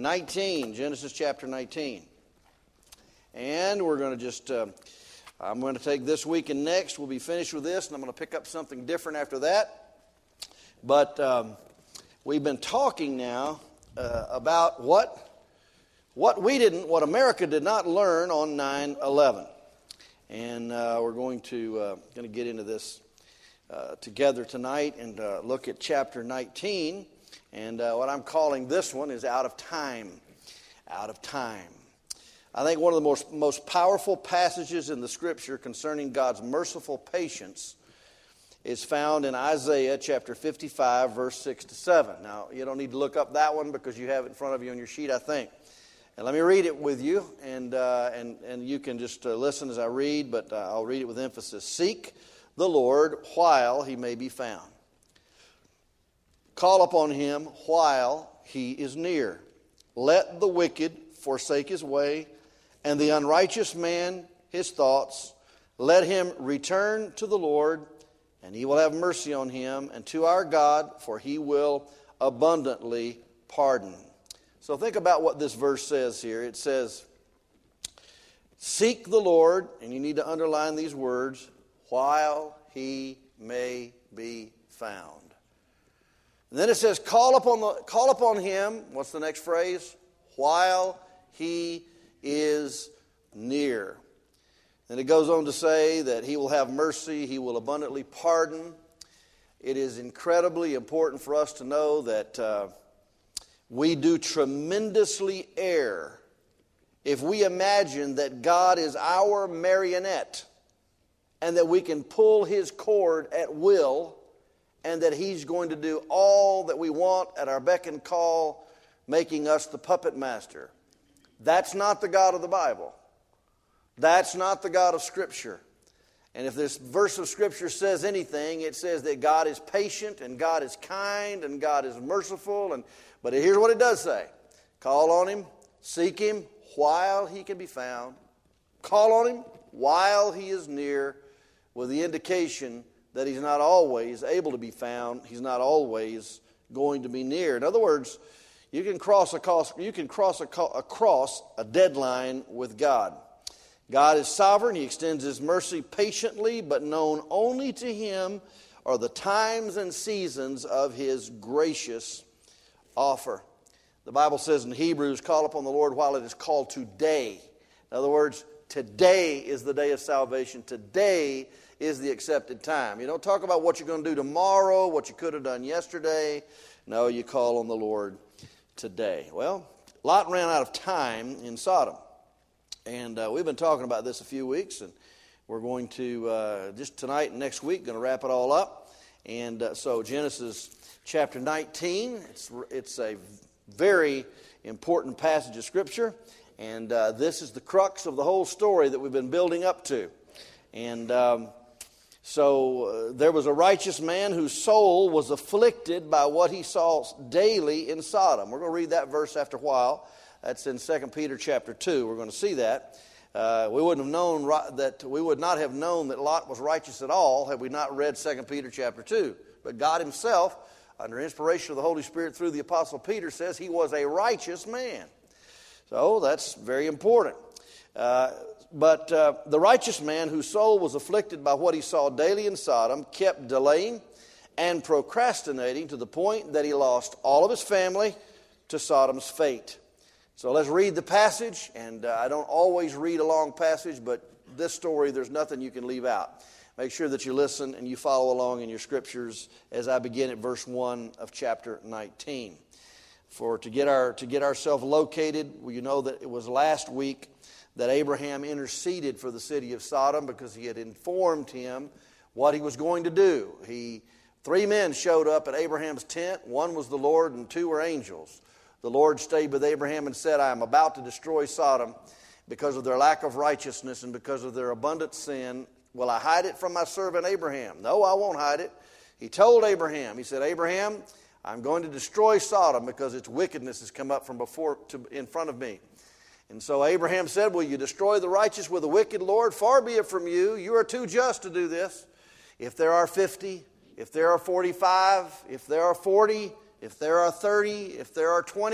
19, Genesis chapter 19. And we're going to just, I'm going to take this week and next. We'll be finished with this, and I'm going to pick up something different after that. But we've been talking now about what America did not learn on 9/11. And we're going to get into this together tonight and look at chapter 19. And what I'm calling this one is Out of Time. Out of Time. I think one of the most powerful passages in the Scripture concerning God's merciful patience is found in Isaiah chapter 55, verse 6 to 7. Now, you don't need to look up that one because you have it in front of you on your sheet, I think. And let me read it with you, and you can just listen as I read, but I'll read it with emphasis. Seek the Lord while he may be found. Call upon him while he is near. Let the wicked forsake his way, and the unrighteous man his thoughts. Let him return to the Lord, and he will have mercy on him, and to our God, for he will abundantly pardon. So think about what this verse says here. It says, seek the Lord, and you need to underline these words, while he may be found. And then it says, call upon him, what's the next phrase? While he is near. And it goes on to say that he will have mercy, he will abundantly pardon. It is incredibly important for us to know that we do tremendously err if we imagine that God is our marionette and that we can pull his cord at will and that he's going to do all that we want at our beck and call, making us the puppet master. That's not the God of the Bible. That's not the God of Scripture. And if this verse of Scripture says anything, it says that God is patient and God is kind and God is merciful. But here's what it does say. Call on him, seek him while he can be found. Call on him while he is near, with the indication that he's not always able to be found. He's not always going to be near. In other words, you can cross a deadline with God. God is sovereign. He extends his mercy patiently, but known only to him are the times and seasons of his gracious offer. The Bible says in Hebrews, call upon the Lord while it is called today. In other words, today is the day of salvation. Today is the accepted time. You don't talk about what you're going to do tomorrow, what you could have done yesterday. No, you call on the Lord today. Well, Lot ran out of time in Sodom. And we've been talking about this a few weeks, and we're going to, just tonight and next week, going to wrap it all up. And so Genesis chapter 19, it's a very important passage of Scripture, and this is the crux of the whole story that we've been building up to. And so there was a righteous man whose soul was afflicted by what he saw daily in Sodom. We're going to read that verse after a while. That's in 2 Peter chapter 2. We're going to see that. We would not have known that Lot was righteous at all had we not read 2 Peter chapter 2. But God himself, under inspiration of the Holy Spirit through the Apostle Peter, says he was a righteous man. So that's very important. But the righteous man whose soul was afflicted by what he saw daily in Sodom kept delaying and procrastinating to the point that he lost all of his family to Sodom's fate. So let's read the passage, and I don't always read a long passage, but this story, there's nothing you can leave out. Make sure that you listen and you follow along in your scriptures as I begin at verse 1 of chapter 19. To get ourselves located, you know that it was last week that Abraham interceded for the city of Sodom because he had informed him what he was going to do. 3 men showed up at Abraham's tent. One was the Lord and 2 were angels. The Lord stayed with Abraham and said, I am about to destroy Sodom because of their lack of righteousness and because of their abundant sin. Will I hide it from my servant Abraham? No, I won't hide it. He told Abraham, he said, Abraham, I'm going to destroy Sodom because its wickedness has come up from in front of me. And so Abraham said, will you destroy the righteous with the wicked, Lord? Far be it from you. You are too just to do this. If there are 50, if there are 45, if there are 40, if there are 30, if there are 20,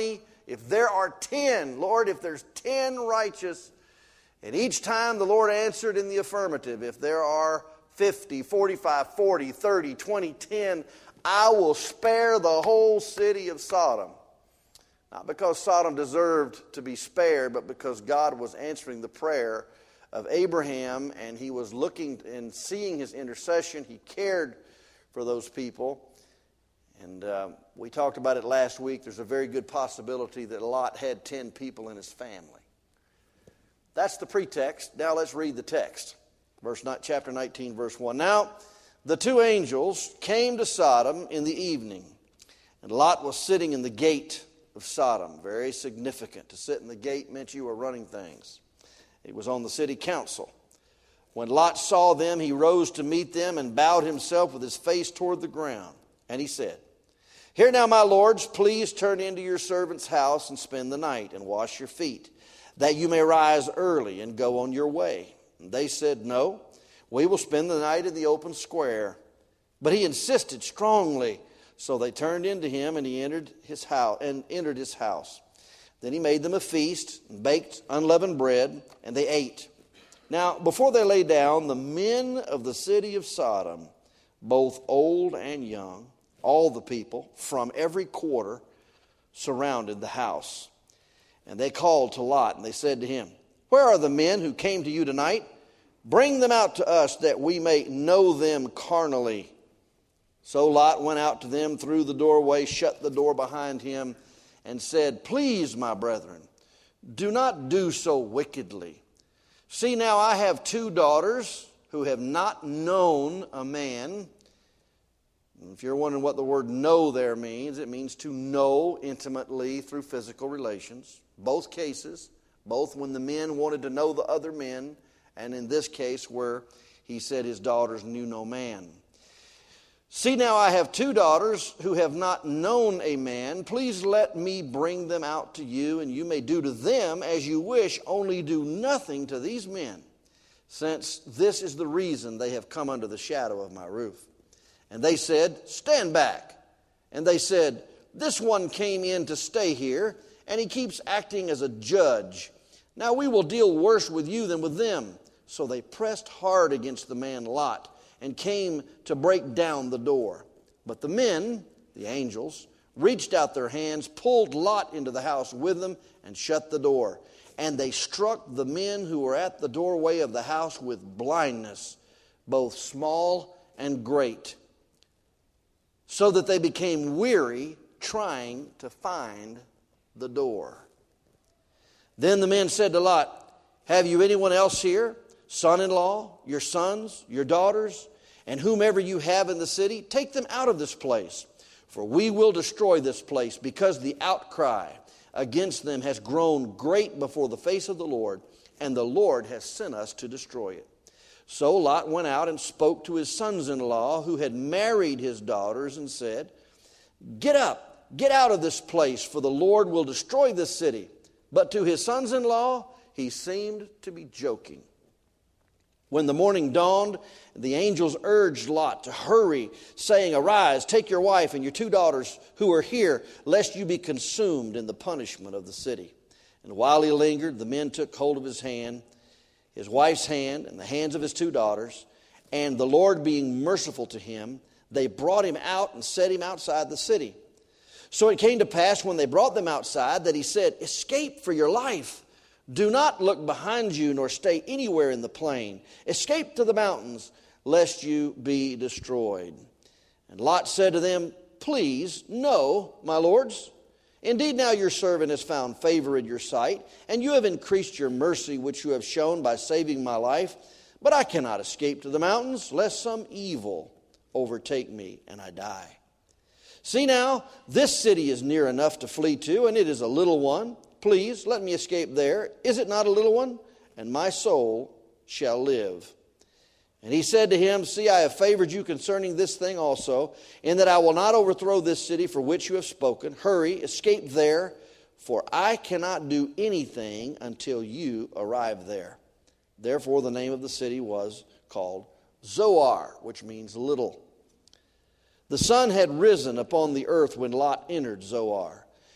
if there are 10, Lord, if there's 10 righteous, and each time the Lord answered in the affirmative, if there are 50, 45, 40, 30, 20, 10, I will spare the whole city of Sodom. Not because Sodom deserved to be spared, but because God was answering the prayer of Abraham, and he was looking and seeing his intercession. He cared for those people. And we talked about it last week. There's a very good possibility that Lot had 10 people in his family. That's the pretext. Now let's read the text. Chapter 19, verse 1. Now the two angels came to Sodom in the evening, and Lot was sitting in the gate of Sodom. Very significant. To sit in the gate meant you were running things. It was on the city council. When Lot saw them, he rose to meet them and bowed himself with his face toward the ground. And he said, Here now, my lords, please turn into your servant's house and spend the night and wash your feet, that you may rise early and go on your way. And they said, No, we will spend the night in the open square. But he insisted strongly. So they turned into him, and he entered his house. Then he made them a feast, and baked unleavened bread, and they ate. Now, before they lay down, the men of the city of Sodom, both old and young, all the people from every quarter, surrounded the house. And they called to Lot, and they said to him, Where are the men who came to you tonight? Bring them out to us, that we may know them carnally. So Lot went out to them through the doorway, shut the door behind him, and said, Please, my brethren, do not do so wickedly. See, now I have 2 daughters who have not known a man. If you're wondering what the word know there means, it means to know intimately through physical relations. Both cases, both when the men wanted to know the other men, and in this case where he said his daughters knew no man. See, now I have 2 daughters who have not known a man. Please let me bring them out to you, and you may do to them as you wish, only do nothing to these men, since this is the reason they have come under the shadow of my roof. And they said, Stand back. And they said, This one came in to stay here, and he keeps acting as a judge. Now we will deal worse with you than with them. So they pressed hard against the man Lot, and came to break down the door. But the men, the angels, reached out their hands, pulled Lot into the house with them, and shut the door. And they struck the men who were at the doorway of the house with blindness, both small and great, so that they became weary trying to find the door. Then the men said to Lot, Have you anyone else here? Son-in-law, your sons, your daughters, and whomever you have in the city, take them out of this place. For we will destroy this place, because the outcry against them has grown great before the face of the Lord, and the Lord has sent us to destroy it. So Lot went out and spoke to his sons-in-law, who had married his daughters, and said, Get up, get out of this place, for the Lord will destroy this city. But to his sons-in-law, he seemed to be joking. When the morning dawned, the angels urged Lot to hurry, saying, Arise, take your wife and your 2 daughters who are here, lest you be consumed in the punishment of the city. And while he lingered, the men took hold of his hand, his wife's hand, and the hands of his 2 daughters. And the Lord being merciful to him, they brought him out and set him outside the city. So it came to pass when they brought them outside that he said, Escape for your life. Do not look behind you, nor stay anywhere in the plain. Escape to the mountains, lest you be destroyed. And Lot said to them, Please, no, my lords. Indeed, now your servant has found favor in your sight, and you have increased your mercy, which you have shown by saving my life. But I cannot escape to the mountains, lest some evil overtake me, and I die. See now, this city is near enough to flee to, and it is a little one. Please, let me escape there. Is it not a little one? And my soul shall live. And he said to him, See, I have favored you concerning this thing also, in that I will not overthrow this city for which you have spoken. Hurry, escape there, for I cannot do anything until you arrive there. Therefore the name of the city was called Zoar, which means little. The sun had risen upon the earth when Lot entered Zoar.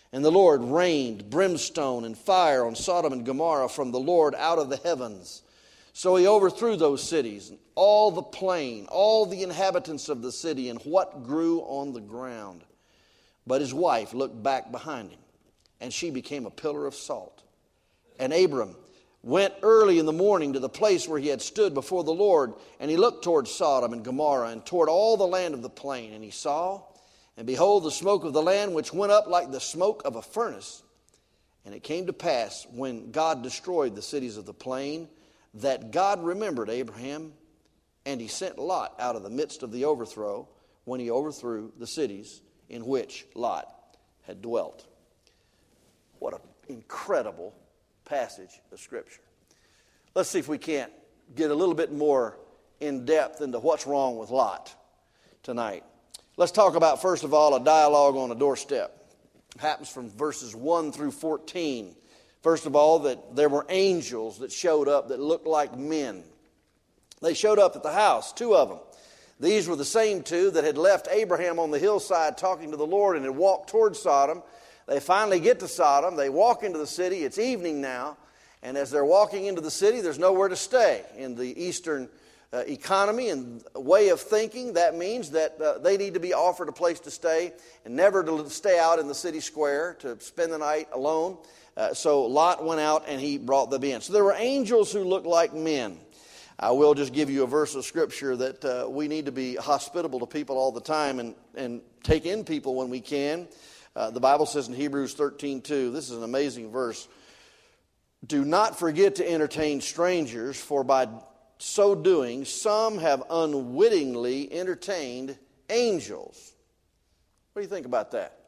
And the Lord rained brimstone and fire on Sodom and Gomorrah from the Lord out of the heavens. So he overthrew those cities, and all the plain, all the inhabitants of the city, and what grew on the ground. But his wife looked back behind him, and she became a pillar of salt. And Abram went early in the morning to the place where he had stood before the Lord, and he looked toward Sodom and Gomorrah, and toward all the land of the plain. And he saw, and behold, the smoke of the land which went up like the smoke of a furnace. And it came to pass, when God destroyed the cities of the plain, that God remembered Abraham, and he sent Lot out of the midst of the overthrow, when he overthrew the cities in which Lot had dwelt. What an incredible passage of Scripture. Let's see if we can't get a little bit more in depth into what's wrong with Lot tonight. Let's talk about, first of all, a dialogue on a doorstep. It happens from verses 1 through 14. First of all, that there were angels that showed up that looked like men. They showed up at the house, 2 of them. These were the same 2 that had left Abraham on the hillside talking to the Lord and had walked towards Sodom. They finally get to Sodom. They walk into the city. It's evening now. And as they're walking into the city, there's nowhere to stay. In the Eastern economy and way of thinking, that means that they need to be offered a place to stay and never to stay out in the city square to spend the night alone. So Lot went out and he brought them in. So there were angels who looked like men. I will just give you a verse of Scripture that we need to be hospitable to people all the time and take in people when we can. The Bible says in Hebrews 13:2, this is an amazing verse. Do not forget to entertain strangers, for by so doing, some have unwittingly entertained angels. What do you think about that?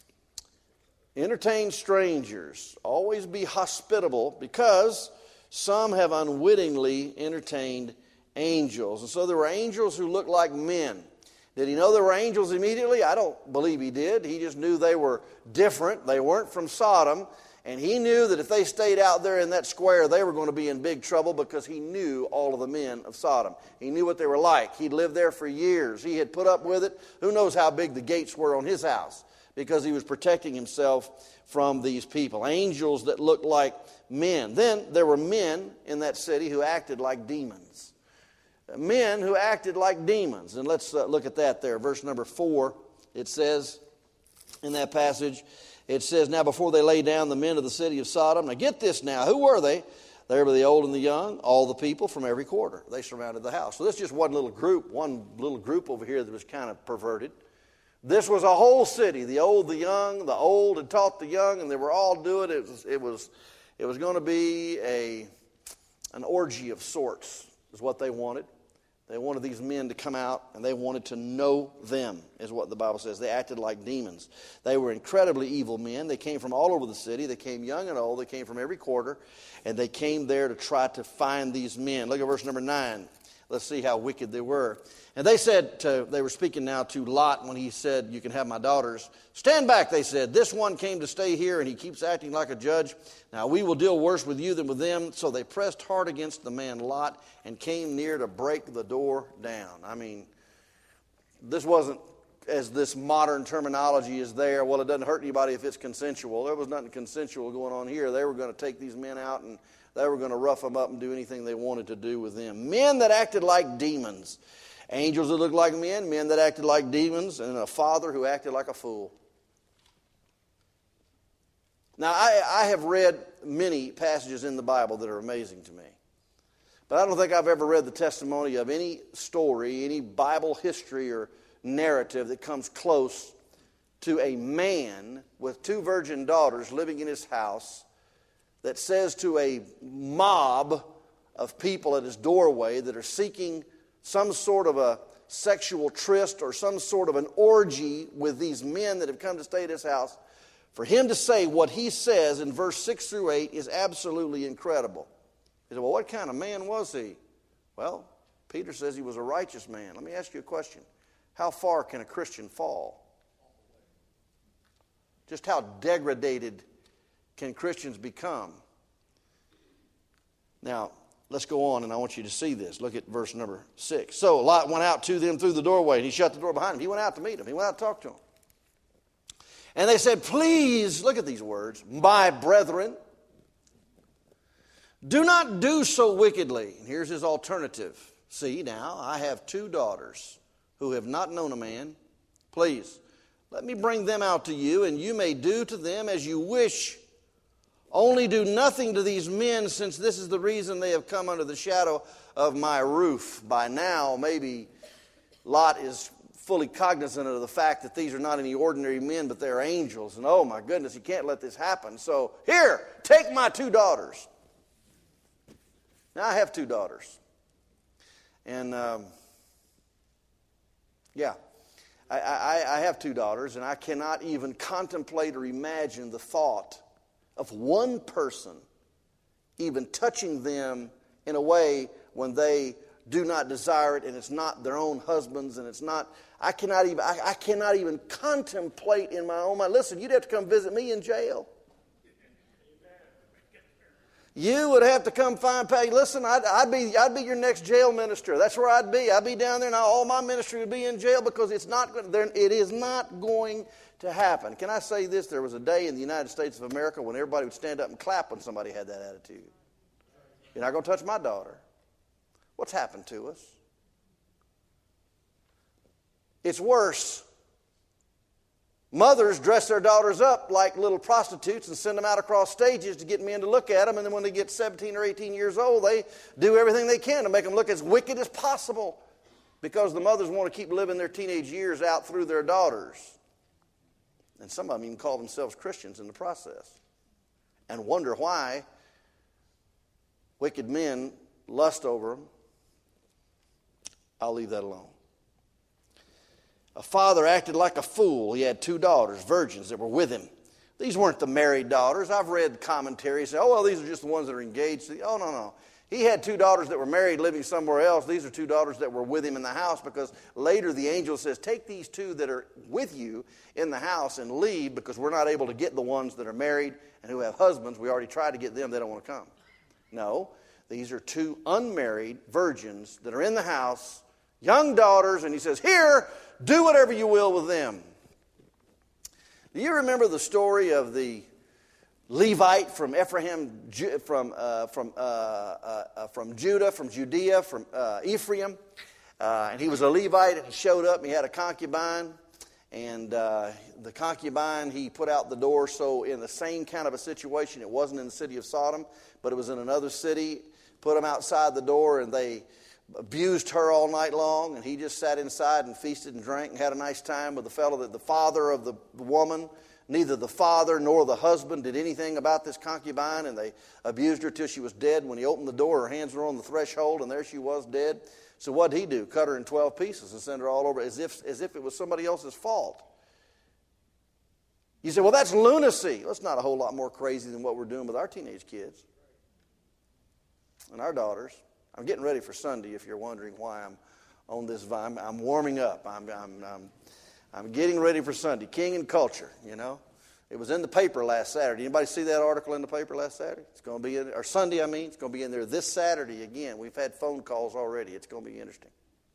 Entertain strangers. Always be hospitable, because some have unwittingly entertained angels. And so there were angels who looked like men. Did he know there were angels immediately? I don't believe he did. He just knew they were different. They weren't from Sodom. And he knew that if they stayed out there in that square, they were going to be in big trouble, because he knew all of the men of Sodom. He knew what they were like. He'd lived there for years. He had put up with it. Who knows how big the gates were on his house, because he was protecting himself from these people. Angels that looked like men. Then there were men in that city who acted like demons. Men who acted like demons. And let's look at that there. Verse number 4, it says in that passage, it says, now before they lay down, the men of the city of Sodom. Now get this now. Who were they? They were the old and the young, all the people from every quarter. They surrounded the house. So this is just one little group over here that was kind of perverted. This was a whole city, the old, the young. The old had taught the young, and they were all doing it. It was going to be an orgy of sorts, is what they wanted. They wanted these men to come out, and they wanted to know them, is what the Bible says. They acted like demons. They were incredibly evil men. They came from all over the city. They came young and old. They came from every quarter, and they came there to try to find these men. Look at verse number 9. Let's see how wicked they were. And they were speaking now to Lot when he said, you can have my daughters. Stand back, they said. This one came to stay here, and he keeps acting like a judge. Now we will deal worse with you than with them. So they pressed hard against the man Lot and came near to break the door down. I mean, this wasn't as this modern terminology is there. Well, it doesn't hurt anybody if it's consensual. There was nothing consensual going on here. They were going to take these men out, and they were going to rough them up and do anything they wanted to do with them. Men that acted like demons. Angels that looked like men, men that acted like demons, and a father who acted like a fool. Now, I have read many passages in the Bible that are amazing to me. But I don't think I've ever read the testimony of any story, any Bible history or narrative that comes close to a man with 2 virgin daughters living in his house that says to a mob of people at his doorway that are seeking some sort of a sexual tryst or some sort of an orgy with these men that have come to stay at his house, for him to say what he says in verse 6 through 8 is absolutely incredible. He said, well, what kind of man was he? Well, Peter says he was a righteous man. Let me ask you a question. How far can a Christian fall? Just how degraded can Christians become? Now, let's go on, and I want you to see this. Look at verse number 6. So Lot went out to them through the doorway, and he shut the door behind him. He went out to meet them. He went out to talk to them. And they said, please, look at these words, my brethren, do not do so wickedly. And here's his alternative. See, now, I have 2 daughters who have not known a man. Please, let me bring them out to you, and you may do to them as you wish. Only do nothing to these men, since this is the reason they have come under the shadow of my roof. By now, maybe Lot is fully cognizant of the fact that these are not any ordinary men, but they're angels. And oh my goodness, you can't let this happen. So here, take my 2 daughters. Now I have 2 daughters. And I have 2 daughters, and I cannot even contemplate or imagine the thought of one person even touching them in a way when they do not desire it, and it's not their own husbands, and it's not. I cannot even contemplate in my own mind. Listen, you'd have to come visit me in jail. You would have to come find Patty. Listen, I'd be your next jail minister. That's where I'd be. I'd be down there, and all my ministry would be in jail, because it is not going to happen. Can I say this? There was a day in the United States of America when everybody would stand up and clap when somebody had that attitude. You're not going to touch my daughter. What's happened to us? It's worse. Mothers dress their daughters up like little prostitutes and send them out across stages to get men to look at them. And then when they get 17 or 18 years old, they do everything they can to make them look as wicked as possible, because the mothers want to keep living their teenage years out through their daughters. And some of them even call themselves Christians in the process and wonder why wicked men lust over them. I'll leave that alone. A father acted like a fool. He had 2 daughters, virgins, that were with him. These weren't the married daughters. I've read commentaries say, oh, well, these are just the ones that are engaged. Oh, no. He had 2 daughters that were married, living somewhere else. These are 2 daughters that were with him in the house, because later the angel says, take these 2 that are with you in the house and leave, because we're not able to get the ones that are married and who have husbands. We already tried to get them. They don't want to come. No, these are 2 unmarried virgins that are in the house, young daughters, and he says, here, do whatever you will with them. Do you remember the story of the Levite from Ephraim, from Judah, from Judea, from Ephraim? And he was a Levite, and he showed up, and he had a concubine. And the concubine, he put out the door. So in the same kind of a situation, it wasn't in the city of Sodom, but it was in another city. Put him outside the door, and they abused her all night long, and he just sat inside and feasted and drank and had a nice time with the fellow that the father of the woman, neither the father nor the husband did anything about this concubine, and they abused her till she was dead. When he opened the door, her hands were on the threshold, and there she was dead. So what did he do? Cut her in 12 pieces and send her all over as if it was somebody else's fault. You say, well, that's lunacy. Well, it's not a whole lot more crazy than what we're doing with our teenage kids and our daughters. I'm getting ready for Sunday, if you're wondering why I'm on this vine. I'm warming up. I'm getting ready for Sunday. King and Culture, you know. It was in the paper last Saturday. Anybody see that article in the paper last Saturday? It's going to be in, or Sunday, I mean. It's going to be in there this Saturday again. We've had phone calls already. It's going to be interesting.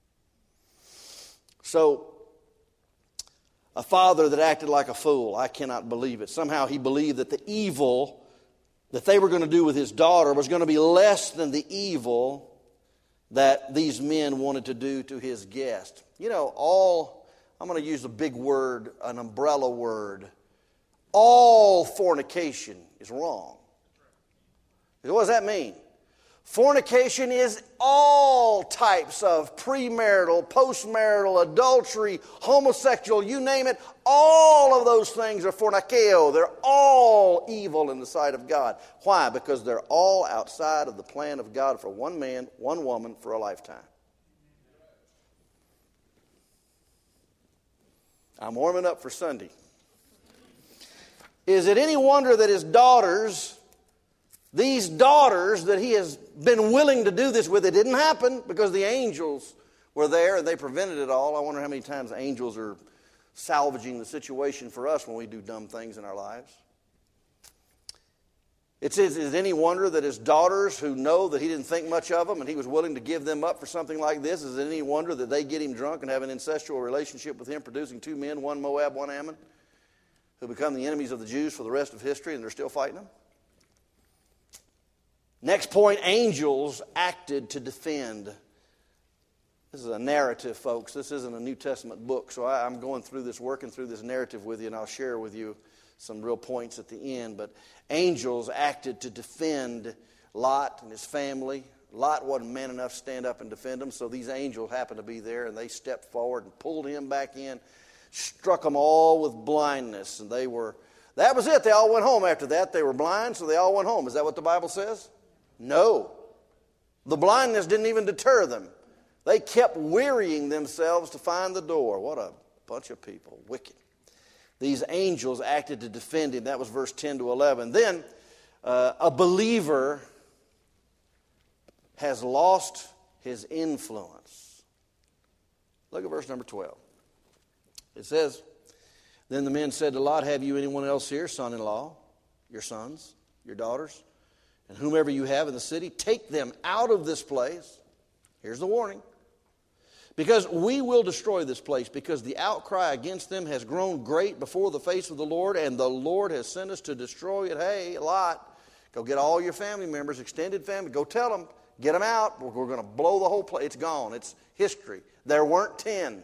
So, a father that acted like a fool. I cannot believe it. Somehow he believed that the evil that they were going to do with his daughter was going to be less than the evil that these men wanted to do to his guest. You know, I'm going to use a big word, an umbrella word. All fornication is wrong. What does that mean? Fornication is all types of premarital, postmarital, adultery, homosexual, you name it. All of those things are forniceo. They're all evil in the sight of God. Why? Because they're all outside of the plan of God for one man, one woman for a lifetime. I'm warming up for Sunday. Is it any wonder that his daughters, these daughters that he has been willing to do this with, it didn't happen because the angels were there and they prevented it all. I wonder how many times angels are salvaging the situation for us when we do dumb things in our lives. Is it any wonder that his daughters, who know that he didn't think much of them and he was willing to give them up for something like this, is it any wonder that they get him drunk and have an incestual relationship with him, producing 2 men, 1 Moab, 1 Ammon? who become the enemies of the Jews for the rest of history, and they're still fighting them. Next point, angels acted to defend. This is a narrative, folks. This isn't a New Testament book, so I'm going through this, working through this narrative with you, and I'll share with you some real points at the end. But angels acted to defend Lot and his family. Lot wasn't man enough to stand up and defend him, so these angels happened to be there, and they stepped forward and pulled him back in, struck them all with blindness, and that was it. They all went home after that. They were blind, so they all went home. Is that what the Bible says? No. The blindness didn't even deter them. They kept wearying themselves to find the door. What a bunch of people, wicked. These angels acted to defend him. That was verse 10 to 11. Then a believer has lost his influence. Look at verse number 12. It says, then the men said to Lot, have you anyone else here, son-in-law, your sons, your daughters, and whomever you have in the city? Take them out of this place. Here's the warning. Because we will destroy this place, because the outcry against them has grown great before the face of the Lord, and the Lord has sent us to destroy it. Hey, Lot, go get all your family members, extended family, go tell them, get them out. We're going to blow the whole place. It's gone. It's history. There weren't 10.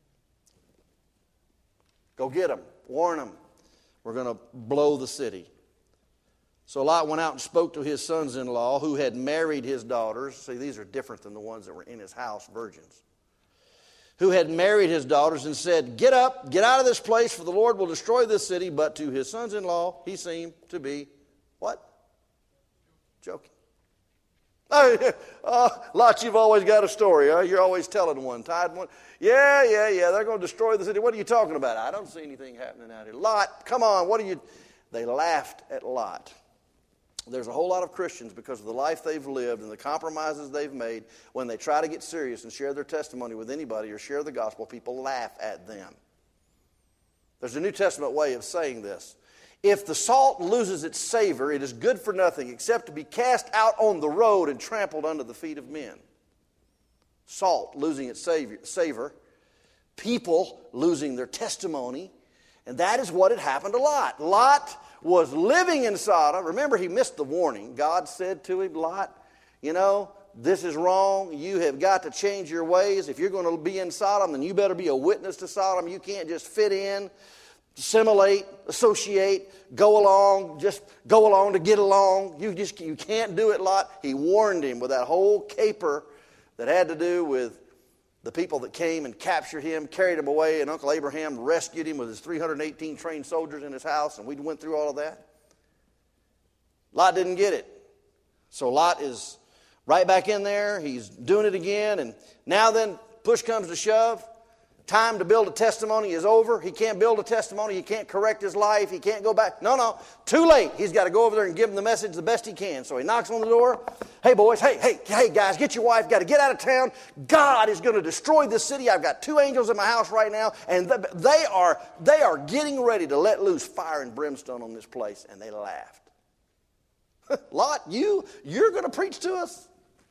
Go get them. Warn them. We're going to blow the city. So Lot went out and spoke to his sons-in-law who had married his daughters. See, these are different than the ones that were in his house, virgins. Who had married his daughters and said, get up, get out of this place, for the Lord will destroy this city. But to his sons-in-law, he seemed to be, what? Joking. Lot, you've always got a story, huh? You're always telling one, tied one. Yeah, they're going to destroy the city. What are you talking about? I don't see anything happening out here. Lot, come on, what are you? They laughed at Lot. There's a whole lot of Christians, because of the life they've lived and the compromises they've made, when they try to get serious and share their testimony with anybody or share the gospel, people laugh at them. There's a New Testament way of saying this. If the salt loses its savor, it is good for nothing except to be cast out on the road and trampled under the feet of men. Salt losing its savor, people losing their testimony, and that is what had happened to Lot. Lot was living in Sodom. Remember, he missed the warning. God said to him, Lot, this is wrong. You have got to change your ways. If you're going to be in Sodom, then you better be a witness to Sodom. You can't just fit in, assimilate, associate, go along to get along. You can't do it, Lot. He warned him with that whole caper that had to do with the people that came and captured him, carried him away, and Uncle Abraham rescued him with his 318 trained soldiers in his house, and we went through all of that. Lot didn't get it. So Lot is right back in there. He's doing it again, and now then, push comes to shove. Time to build a testimony is over. He can't build a testimony. He can't correct his life. He can't go back. No. Too late. He's got to go over there and give them the message the best he can. So he knocks on the door. Hey, boys. Hey, guys, get your wife. Got to get out of town. God is going to destroy this city. I've got 2 angels in my house right now, and they are getting ready to let loose fire and brimstone on this place. And they laughed. Lot, you're going to preach to us?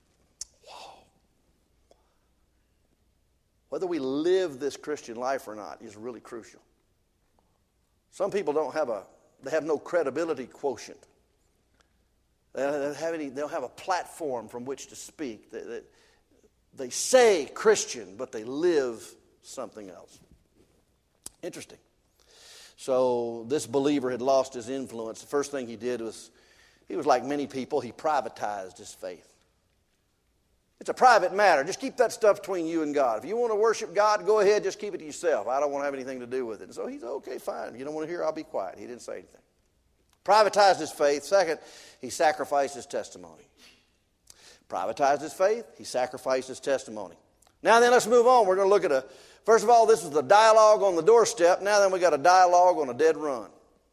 Whether we live this Christian life or not is really crucial. Some people don't have no credibility quotient. They don't have a platform from which to speak. They say Christian, but they live something else. Interesting. So this believer had lost his influence. The first thing he did was, he was like many people, he privatized his faith. It's a private matter. Just keep that stuff between you and God. If you want to worship God, go ahead, just keep it to yourself. I don't want to have anything to do with it. And so he's okay, fine. If you don't want to hear, I'll be quiet. He didn't say anything. Privatized his faith. Second, he sacrificed his testimony. Privatized his faith. He sacrificed his testimony. Now then, let's move on. We're going to look at first of all, this was the dialogue on the doorstep. Now then, we got a dialogue on a dead run.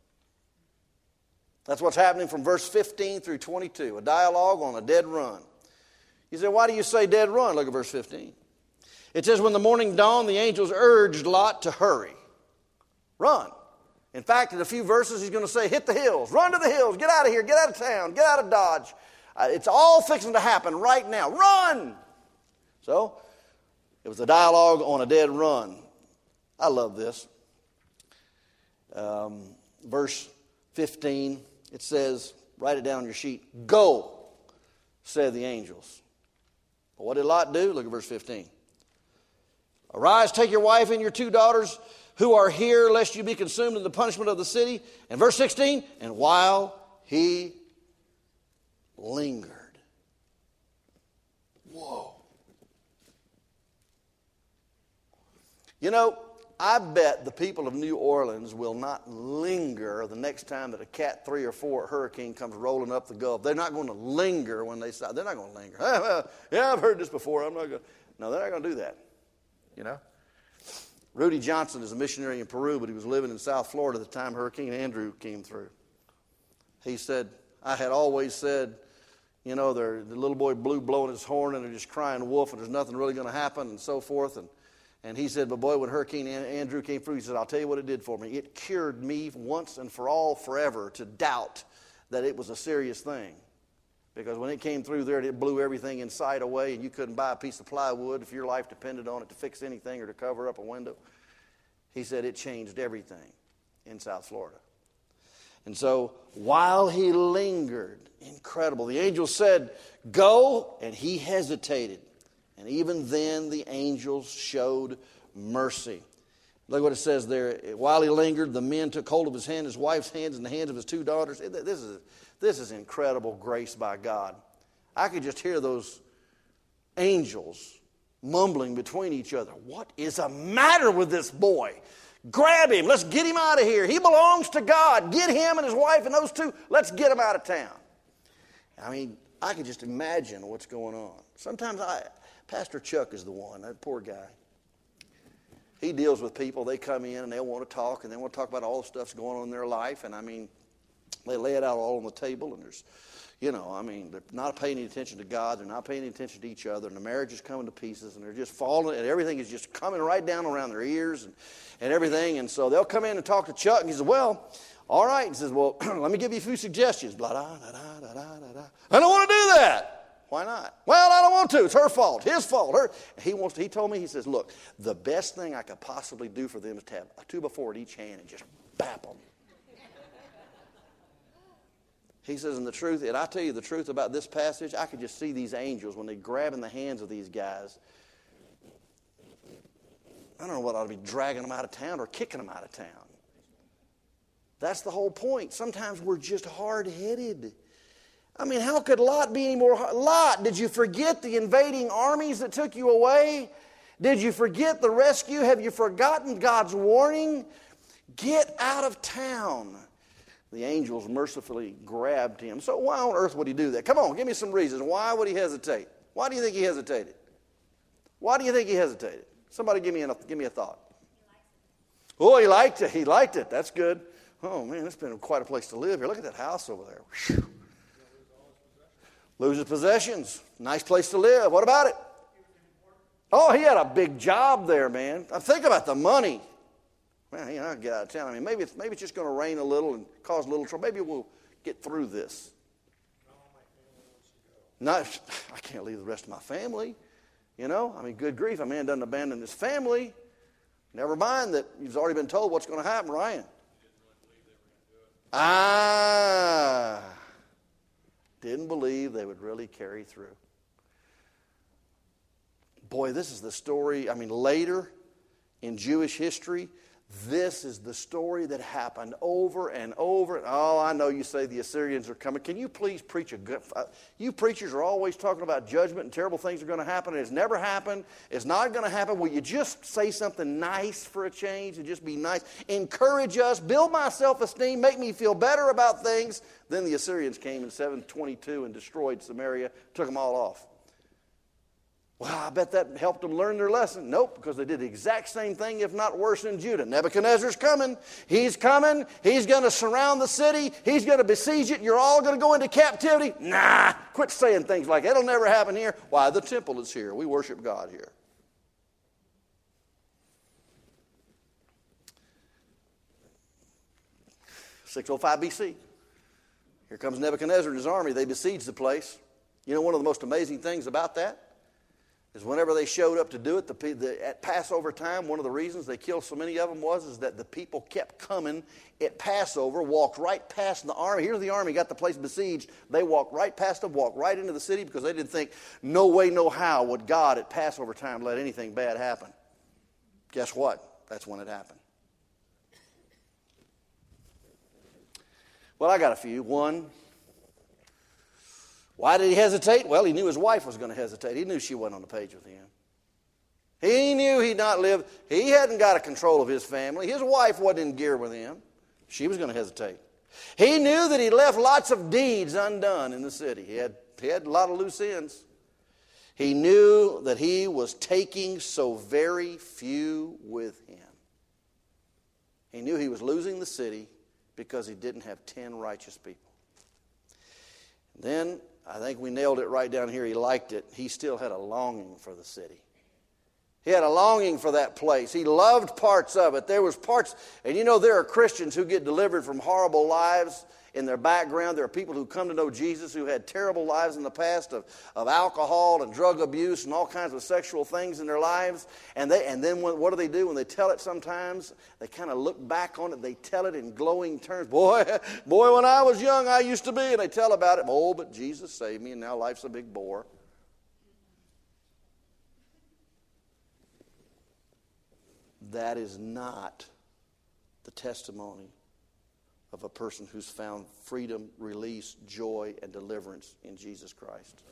That's what's happening from verse 15 through 22. A dialogue on a dead run. You say, why do you say dead run? Look at verse 15. It says, when the morning dawned, the angels urged Lot to hurry. Run. In fact, in a few verses, he's going to say, hit the hills. Run to the hills. Get out of here. Get out of town. Get out of Dodge. It's all fixing to happen right now. Run. So, it was a dialogue on a dead run. I love this. verse 15, it says, write it down on your sheet, "Go," said the angels. But what did Lot do? Look at verse 15. "Arise, take your wife and your 2 daughters who are here, lest you be consumed in the punishment of the city." And verse 16, "And while he lingered." Whoa. You know, I bet the people of New Orleans will not linger the next time that a Cat 3 or 4 hurricane comes rolling up the Gulf. They're not going to linger when they stop. They're not going to linger. Yeah, I've heard this before. I'm not going to. No, they're not going to do that. You know? Rudy Johnson is a missionary in Peru, but he was living in South Florida at the time Hurricane Andrew came through. He said, "I had always said, you know, the little boy blue blowing his horn and they're just crying wolf and there's nothing really going to happen," and so forth. And he said, but boy, when Hurricane Andrew came through, he said, "I'll tell you what it did for me. It cured me once and for all forever to doubt that it was a serious thing. Because when it came through there, it blew everything in sight away, and you couldn't buy a piece of plywood if your life depended on it to fix anything or to cover up a window." He said it changed everything in South Florida. And so while he lingered, incredible, the angel said, "Go," and he hesitated. And even then the angels showed mercy. Look what it says there. "While he lingered, the men took hold of his hand, his wife's hands, and the hands of his 2 daughters." This is incredible grace by God. I could just hear those angels mumbling between each other. What is the matter with this boy? Grab him. Let's get him out of here. He belongs to God. Get him and his wife and those 2. Let's get him out of town. I mean, I could just imagine what's going on. Sometimes Pastor Chuck is the one, that poor guy. He deals with people. They come in and they want to talk, and they want to talk about all the stuff's going on in their life. And I mean, they lay it out all on the table, and there's, you know, I mean, they're not paying any attention to God. They're not paying any attention to each other, and the marriage is coming to pieces, and they're just falling, and everything is just coming right down around their ears and everything. And so they'll come in and talk to Chuck, and he says, "Well, all right." He says, "Well, let me give you a few suggestions." Blah, da, da, da, da, da, da. "I don't want to do that." "Why not?" "Well, I don't want to. It's her fault. His fault. He told me, he says, "Look, the best thing I could possibly do for them is to have a 2x4 at each hand and just bap them." He says, and I tell you the truth about this passage, I could just see these angels when they grab in the hands of these guys. I don't know what ought to be dragging them out of town or kicking them out of town. That's the whole point. Sometimes we're just hard-headed. I mean, how could Lot be any more hard? Lot, did you forget the invading armies that took you away? Did you forget the rescue? Have you forgotten God's warning? Get out of town. The angels mercifully grabbed him. So why on earth would he do that? Come on, give me some reasons. Why would he hesitate? Why do you think he hesitated? Why do you think he hesitated? Somebody give me a thought. Oh, he liked it. He liked it. That's good. Oh, man, it's been quite a place to live here. Look at that house over there. Whew. Lose his possessions. Nice place to live. What about it? Oh, he had a big job there, man. Think about the money. Man, I'll get out of town. I mean, maybe it's just going to rain a little and cause a little trouble. Maybe we'll get through this. I can't leave the rest of my family. You know, I mean, good grief, a man doesn't abandon his family. Never mind that he's already been told what's going to happen, Ryan. Didn't believe they would really carry through. Boy, this is the story. I mean, later in Jewish history, this is the story that happened over and over. Oh, I know you say the Assyrians are coming. Can you please preach you preachers are always talking about judgment and terrible things are going to happen. And it's never happened. It's not going to happen. Will you just say something nice for a change and just be nice? Encourage us. Build my self-esteem. Make me feel better about things. Then the Assyrians came in 722 and destroyed Samaria. Took them all off. Well, I bet that helped them learn their lesson. Nope, because they did the exact same thing, if not worse, in Judah. Nebuchadnezzar's coming. He's coming. He's going to surround the city. He's going to besiege it. You're all going to go into captivity. Nah, quit saying things like that. It'll never happen here. Why? The temple is here. We worship God here. (605 BC). Here comes Nebuchadnezzar and his army. They besiege the place. You know one of the most amazing things about that? is whenever they showed up to do it, at Passover time, one of the reasons they killed so many of them was that the people kept coming at Passover, walked right past the army. Here's the army, got the place besieged. They walked right past them, walked right into the city because they didn't think, no way, no how would God at Passover time let anything bad happen. Guess what? That's when it happened. Well, I got a few. One, why did he hesitate? Well, he knew his wife was going to hesitate. He knew she wasn't on the page with him. He knew he'd not lived. He hadn't got a control of his family. His wife wasn't in gear with him. She was going to hesitate. He knew that he left lots of deeds undone in the city. He had a lot of loose ends. He knew that he was taking so very few with him. He knew he was losing the city because he didn't have 10 righteous people. Then, I think we nailed it right down here. He liked it. He still had a longing for the city. He had a longing for that place. He loved parts of it. There was parts, and you know there are Christians who get delivered from horrible lives in their background. There are people who come to know Jesus who had terrible lives in the past of alcohol and drug abuse and all kinds of sexual things in their lives. And then what do? When they tell it sometimes, they kind of look back on it. They tell it in glowing terms. Boy, when I was young, I used to be. And they tell about it. Oh, but Jesus saved me, and now life's a big bore. That is not the testimony of a person who's found freedom, release, joy, and deliverance in Jesus Christ.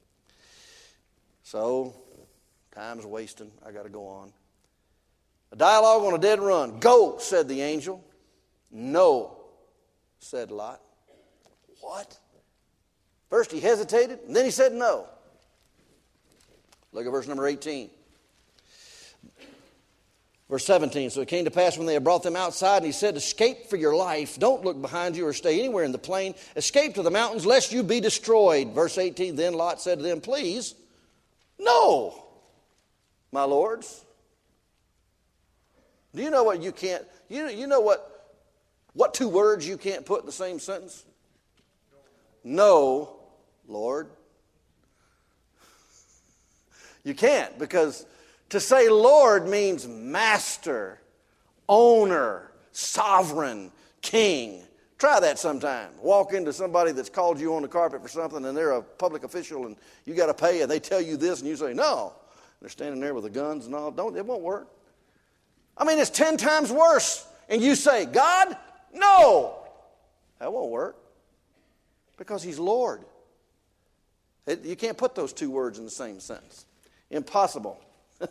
So, time's wasting. I got to go on. A dialogue on a dead run. Go, said the angel. No, said Lot. What? First he hesitated, and then he said no. Look at verse number 18. Verse 17, so it came to pass when they had brought them outside, and he said, escape for your life. Don't look behind you or stay anywhere in the plain. Escape to the mountains, lest you be destroyed. Verse 18, then Lot said to them, please, no, my lords. Do you know what you can't, you know what two words you can't put in the same sentence? No, Lord. You can't, because to say Lord means master, owner, sovereign, king. Try that sometime. Walk into somebody that's called you on the carpet for something and they're a public official and you got to pay and they tell you this and you say no. They're standing there with the guns and all. It won't work. I mean, it's 10 times worse. And you say, God, no. That won't work because he's Lord. You can't put those two words in the same sentence. Impossible.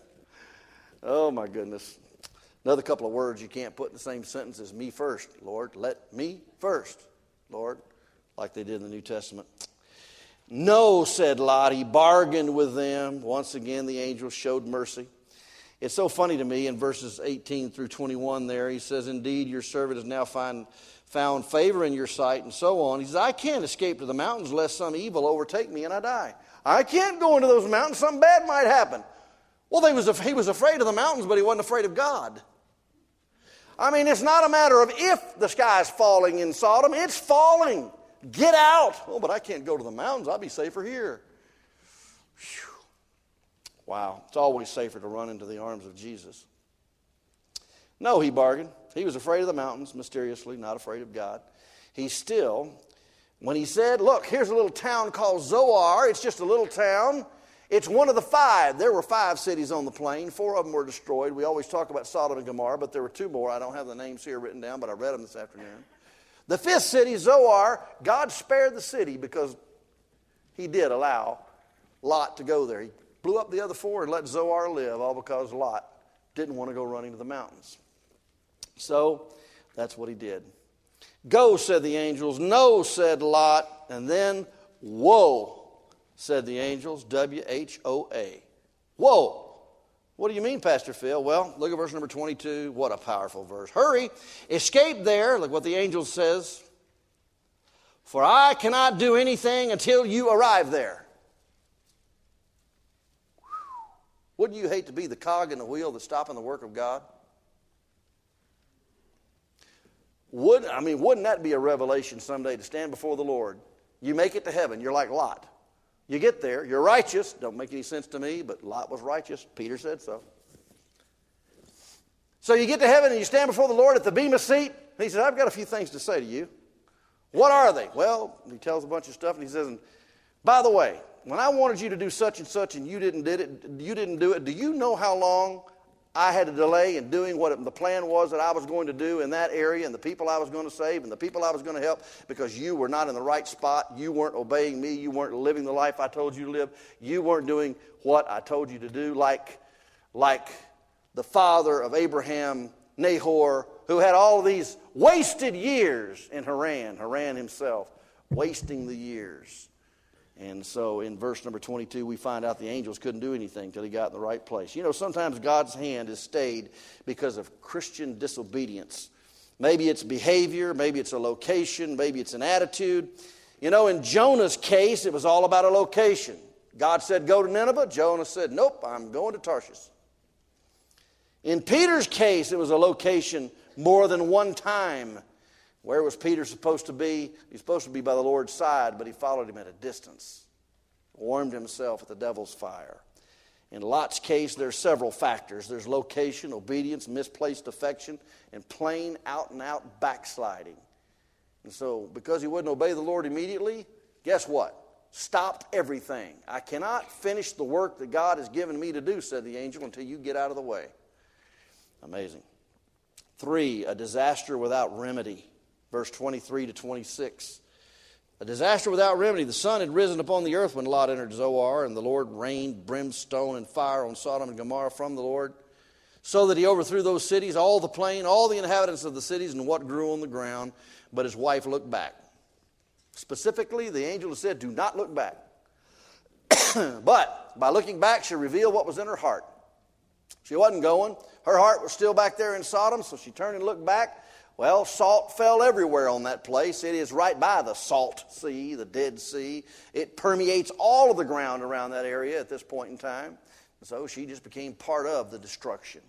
Oh, my goodness. Another couple of words you can't put in the same sentence is me first, Lord. Let me first, Lord, like they did in the New Testament. No, said Lot. He bargained with them. Once again, the angel showed mercy. It's so funny to me in verses 18 through 21 there. He says, indeed, your servant has now found favor in your sight, and so on. He says, I can't escape to the mountains lest some evil overtake me and I die. I can't go into those mountains. Something bad might happen. Well, he was afraid of the mountains, but he wasn't afraid of God. I mean, it's not a matter of if the sky's falling in Sodom. It's falling. Get out. Oh, but I can't go to the mountains. I'll be safer here. Whew. Wow. It's always safer to run into the arms of Jesus. No, he bargained. He was afraid of the mountains, mysteriously, not afraid of God. He still, when he said, look, here's a little town called Zoar. It's just a little town. It's one of the 5. There were 5 cities on the plain. 4 of them were destroyed. We always talk about Sodom and Gomorrah, but there were 2 more. I don't have the names here written down, but I read them this afternoon. The 5th city, Zoar, God spared the city because he did allow Lot to go there. He blew up the other 4 and let Zoar live, all because Lot didn't want to go running to the mountains. So that's what he did. Go, said the angels. No, said Lot. And then, woe, said the angels, W-H-O-A. Whoa. What do you mean, Pastor Phil? Well, look at verse number 22. What a powerful verse. Hurry, escape there. Look what the angel says. For I cannot do anything until you arrive there. Wouldn't you hate to be the cog in the wheel that's stopping the work of God? Wouldn't that be a revelation someday to stand before the Lord? You make it to heaven. You're like Lot. You get there, you're righteous. Don't make any sense to me, but Lot was righteous. Peter said so. So you get to heaven and you stand before the Lord at the Bema seat. And he says, I've got a few things to say to you. What are they? Well, he tells a bunch of stuff and he says, by the way, when I wanted you to do such and such and you didn't do it, do you know how long I had to delay in doing what the plan was that I was going to do in that area and the people I was going to save and the people I was going to help because you were not in the right spot. You weren't obeying me. You weren't living the life I told you to live. You weren't doing what I told you to do, like the father of Abraham, Nahor, who had all of these wasted years in Haran himself, wasting the years. And so in verse number 22, we find out the angels couldn't do anything until he got in the right place. You know, sometimes God's hand is stayed because of Christian disobedience. Maybe it's behavior, maybe it's a location, maybe it's an attitude. You know, in Jonah's case, it was all about a location. God said, go to Nineveh. Jonah said, nope, I'm going to Tarshish. In Peter's case, it was a location more than one time. Where was Peter supposed to be? He's supposed to be by the Lord's side, but he followed him at a distance. Warmed himself at the devil's fire. In Lot's case, there's several factors. There's location, obedience, misplaced affection, and plain out-and-out backsliding. And so, because he wouldn't obey the Lord immediately, guess what? Stopped everything. I cannot finish the work that God has given me to do, said the angel, until you get out of the way. Amazing. 3, a disaster without remedy. Verse 23 to 26. A disaster without remedy. The sun had risen upon the earth when Lot entered Zoar, and the Lord rained brimstone and fire on Sodom and Gomorrah from the Lord, so that he overthrew those cities, all the plain, all the inhabitants of the cities, and what grew on the ground. But his wife looked back. Specifically, the angel said, do not look back. But by looking back, she revealed what was in her heart. She wasn't going. Her heart was still back there in Sodom, so she turned and looked back. Well, salt fell everywhere on that place. It is right by the Salt Sea, the Dead Sea. It permeates all of the ground around that area at this point in time. So she just became part of the destruction.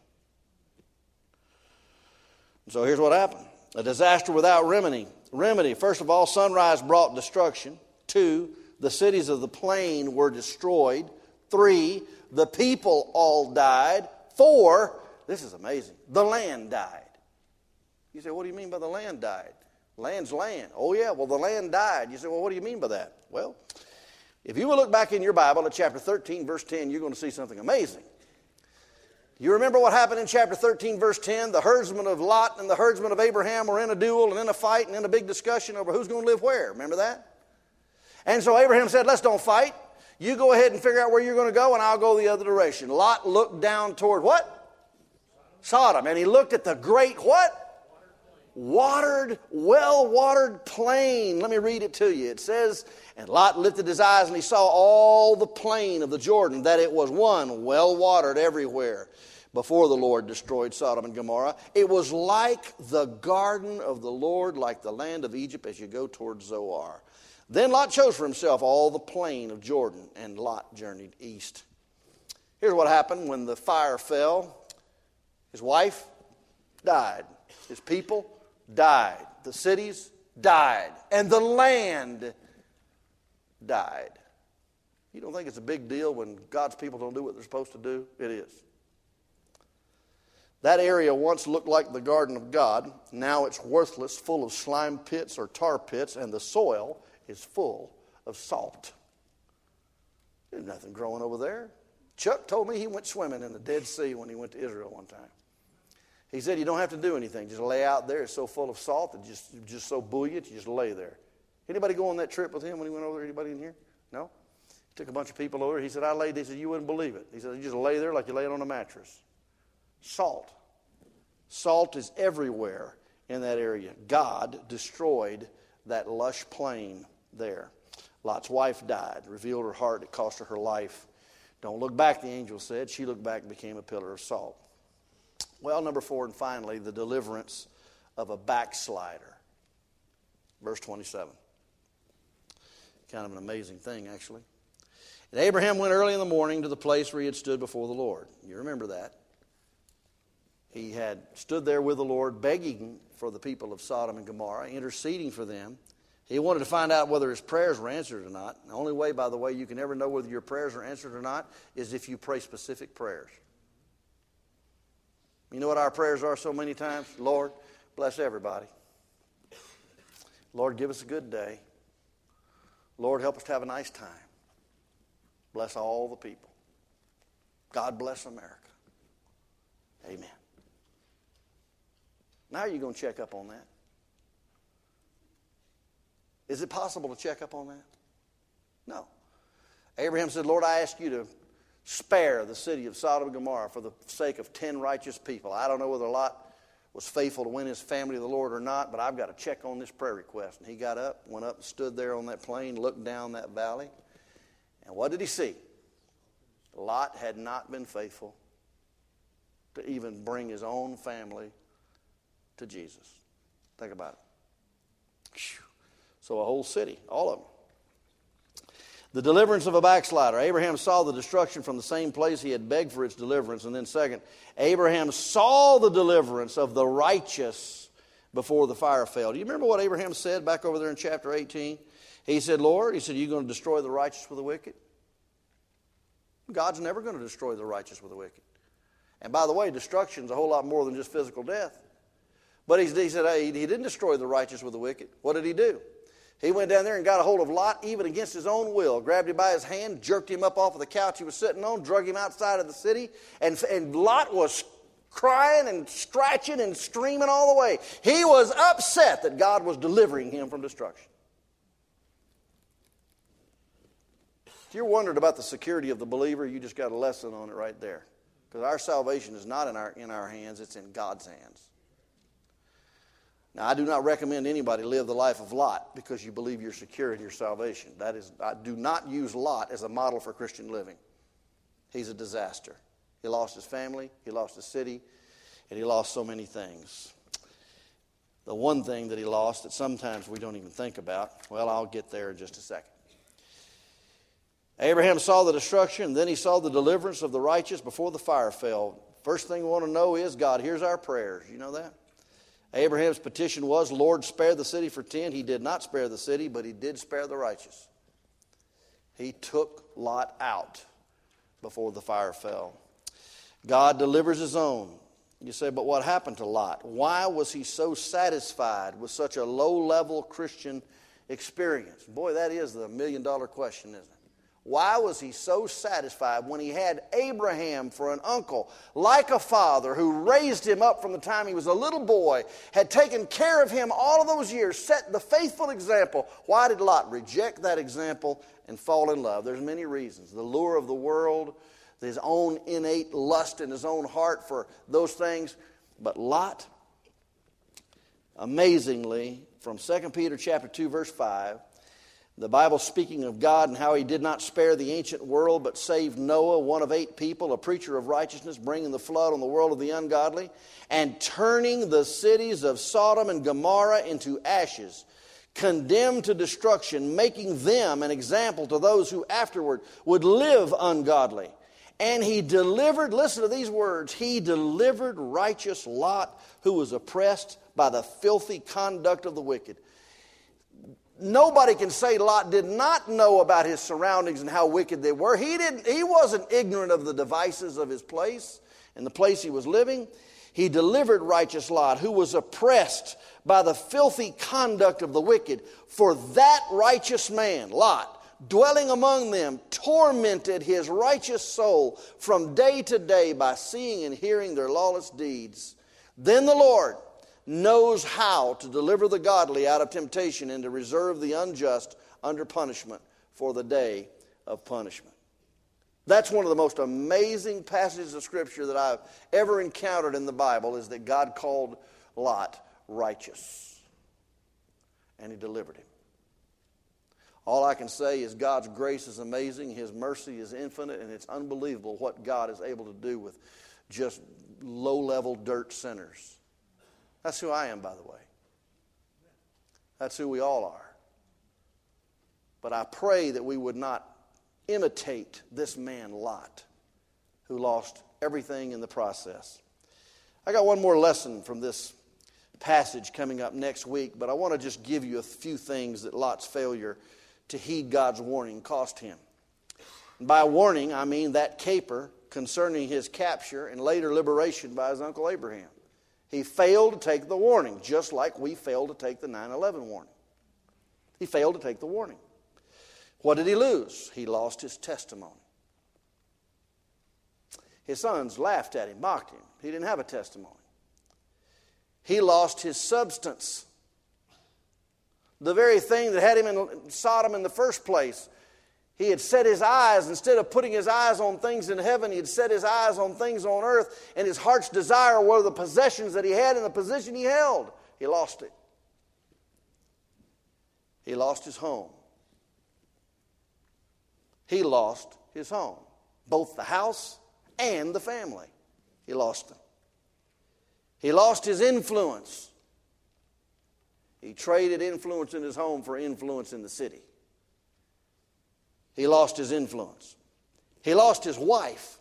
So here's what happened. A disaster without remedy. First of all, sunrise brought destruction. 2, the cities of the plain were destroyed. 3, the people all died. 4, this is amazing, the land died. You say, what do you mean by the land died? Land's land. Oh, yeah, well, the land died. You say, well, what do you mean by that? Well, if you will look back in your Bible at chapter 13, verse 10, you're going to see something amazing. You remember what happened in chapter 13, verse 10? The herdsmen of Lot and the herdsmen of Abraham were in a duel and in a fight and in a big discussion over who's going to live where. Remember that? And so Abraham said, let's don't fight. You go ahead and figure out where you're going to go, and I'll go the other direction. Lot looked down toward what? Sodom. And he looked at the great what? Well-watered plain. Let me read it to you. It says, and Lot lifted his eyes and he saw all the plain of the Jordan, that it was one well-watered everywhere before the Lord destroyed Sodom and Gomorrah. It was like the garden of the Lord, like the land of Egypt as you go towards Zoar. Then Lot chose for himself all the plain of Jordan, and Lot journeyed east. Here's what happened when the fire fell. His wife died. His people died. The cities died. And the land died. You don't think it's a big deal when God's people don't do what they're supposed to do? It is. That area once looked like the garden of God. Now it's worthless, full of slime pits or tar pits, and the soil is full of salt. There's nothing growing over there. Chuck told me he went swimming in the Dead Sea when he went to Israel one time. He said you don't have to do anything. Just lay out there. It's so full of salt and just so buoyant, you just lay there. Anybody go on that trip with him when he went over there? Anybody in here? No? He took a bunch of people over. He said, I laid there. He said, you wouldn't believe it. He said, you just lay there like you lay it on a mattress. Salt. Salt is everywhere in that area. God destroyed that lush plain there. Lot's wife died, revealed her heart. It cost her her life. Don't look back, the angel said. She looked back and became a pillar of salt. Well, number 4, and finally, the deliverance of a backslider. Verse 27. Kind of an amazing thing, actually. And Abraham went early in the morning to the place where he had stood before the Lord. You remember that. He had stood there with the Lord, begging for the people of Sodom and Gomorrah, interceding for them. He wanted to find out whether his prayers were answered or not. The only way, by the way, you can ever know whether your prayers are answered or not is if you pray specific prayers. You know what our prayers are so many times? Lord, bless everybody. Lord, give us a good day. Lord, help us to have a nice time. Bless all the people. God bless America. Amen. Now are you going to check up on that? Is it possible to check up on that? No. Abraham said, Lord, I ask you to spare the city of Sodom and Gomorrah for the sake of 10 righteous people. I don't know whether Lot was faithful to win his family to the Lord or not, but I've got to check on this prayer request. And he got up, went up and stood there on that plain, looked down that valley. And what did he see? Lot had not been faithful to even bring his own family to Jesus. Think about it. So a whole city, all of them. The deliverance of a backslider. Abraham saw the destruction from the same place he had begged for its deliverance. And then second, Abraham saw the deliverance of the righteous before the fire fell. Do you remember what Abraham said back over there in chapter 18? He said, Lord, he said, are you going to destroy the righteous with the wicked? God's never going to destroy the righteous with the wicked. And by the way, destruction is a whole lot more than just physical death. But he said, hey, he didn't destroy the righteous with the wicked. What did he do? He went down there and got a hold of Lot, even against his own will, grabbed him by his hand, jerked him up off of the couch he was sitting on, drug him outside of the city, and Lot was crying and scratching and screaming all the way. He was upset that God was delivering him from destruction. If you're wondering about the security of the believer, you just got a lesson on it right there. Because our salvation is not in our hands, it's in God's hands. Now, I do not recommend anybody live the life of Lot because you believe you're secure in your salvation. I do not use Lot as a model for Christian living. He's a disaster. He lost his family, he lost his city, and he lost so many things. The one thing that he lost that sometimes we don't even think about, well, I'll get there in just a second. Abraham saw the destruction, and then he saw the deliverance of the righteous before the fire fell. First thing we want to know is, God hears our prayers. You know that? Abraham's petition was, Lord, spare the city for 10. He did not spare the city, but he did spare the righteous. He took Lot out before the fire fell. God delivers his own. You say, but what happened to Lot? Why was he so satisfied with such a low-level Christian experience? Boy, that is the million-dollar question, isn't it? Why was he so satisfied when he had Abraham for an uncle, like a father who raised him up from the time he was a little boy, had taken care of him all of those years, set the faithful example? Why did Lot reject that example and fall in love? There's many reasons. The lure of the world, his own innate lust in his own heart for those things. But Lot, amazingly, from 2 Peter chapter 2, verse 5, the Bible speaking of God and how he did not spare the ancient world, but saved Noah, one of 8 people, a preacher of righteousness, bringing the flood on the world of the ungodly, and turning the cities of Sodom and Gomorrah into ashes, condemned to destruction, making them an example to those who afterward would live ungodly. And he delivered, listen to these words, he delivered righteous Lot, who was oppressed by the filthy conduct of the wicked. Nobody can say Lot did not know about his surroundings and how wicked they were. He wasn't ignorant of the devices of his place and the place he was living. He delivered righteous Lot, who was oppressed by the filthy conduct of the wicked. For that righteous man, Lot, dwelling among them, tormented his righteous soul from day to day by seeing and hearing their lawless deeds. Then the Lord knows how to deliver the godly out of temptation and to reserve the unjust under punishment for the day of punishment. That's one of the most amazing passages of Scripture that I've ever encountered in the Bible, is that God called Lot righteous. And he delivered him. All I can say is God's grace is amazing, his mercy is infinite, and it's unbelievable what God is able to do with just low-level dirt sinners. That's who I am, by the way. That's who we all are. But I pray that we would not imitate this man, Lot, who lost everything in the process. I got one more lesson from this passage coming up next week, but I want to just give you a few things that Lot's failure to heed God's warning cost him. By warning, I mean that caper concerning his capture and later liberation by his uncle Abraham. He failed to take the warning, just like we failed to take the 9/11 warning. He failed to take the warning. What did he lose? He lost his testimony. His sons laughed at him, mocked him. He didn't have a testimony. He lost his substance. The very thing that had him in Sodom in the first place. He had set his eyes, instead of putting his eyes on things in heaven, he had set his eyes on things on earth, and his heart's desire were the possessions that he had and the position he held. He lost it. He lost his home. He lost his home. Both the house and the family. He lost them. He lost his influence. He traded influence in his home for influence in the city. He lost his influence. He lost his wife.